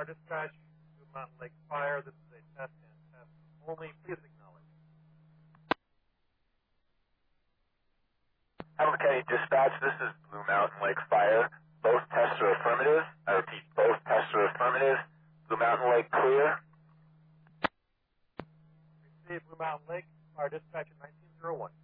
Our dispatch, Blue Mountain Lake Fire. This is a test and test only. Please acknowledge. Hamilton County Dispatch, this is Blue Mountain Lake Fire. Both tests are affirmative. I repeat, both tests are affirmative. Blue Mountain Lake clear. Receive Blue Mountain Lake Fire dispatch at 1901.